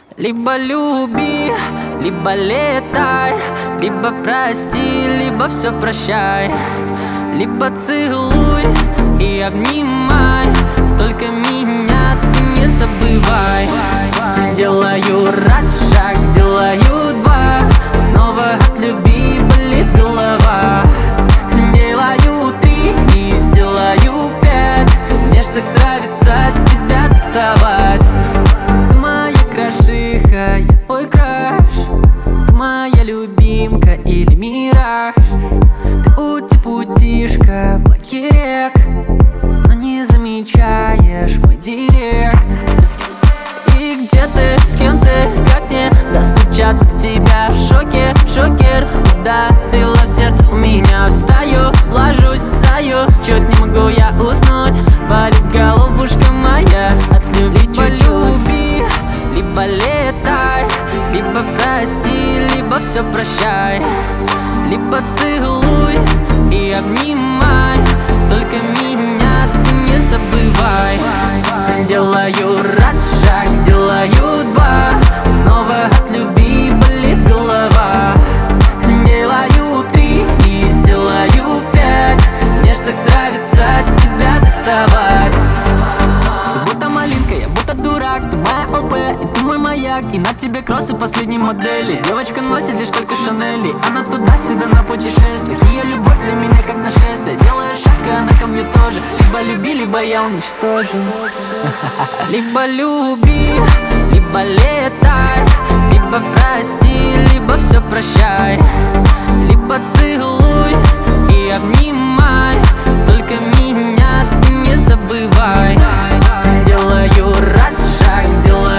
Либо люби, либо летай, либо прости, либо все прощай. Либо целуй и обнимай, только меня ты не забывай. Делаю раз шаг, делаю два, снова от любви болит голова. Делаю три и сделаю пять, мне ж так нравится от тебя доставать. Ты моя крошиха, я твой краш, ты моя любимка или мираж. Ты ути-путишка в лаке рек, но не замечаешь мой директ. И где ты, с кем ты, как мне достучаться до тебя? Шокер, шокер, ударила в сердце у меня. Встаю, ложусь, встаю, чуть не могу я уснуть. Болит головушка моя от любви. Либо люби, либо летай, либо прости, либо все прощай. Либо целуй и обнимай, только меня ты не забывай. Делаю раз шаг, делаю два, снова от любви болит голова. Делаю три и сделаю пять, мне ж так нравится от тебя доставать. Ты будто малинка, я будто дурак, ты моя ЛП и ты мой маяк. И на тебе кроссы последней модели, девочка носит лишь только Шанели. Она туда-сюда на путешествиях, ее любовь для меня как нашествие. Делаю шаг, и она ко мне тоже. Либо люби, либо я уничтожу. Либо люби, либо летай, либо прости, либо все прощай. Либо целуй и обнимай, только меня ты не забывай. Делаю раз шаг, делаю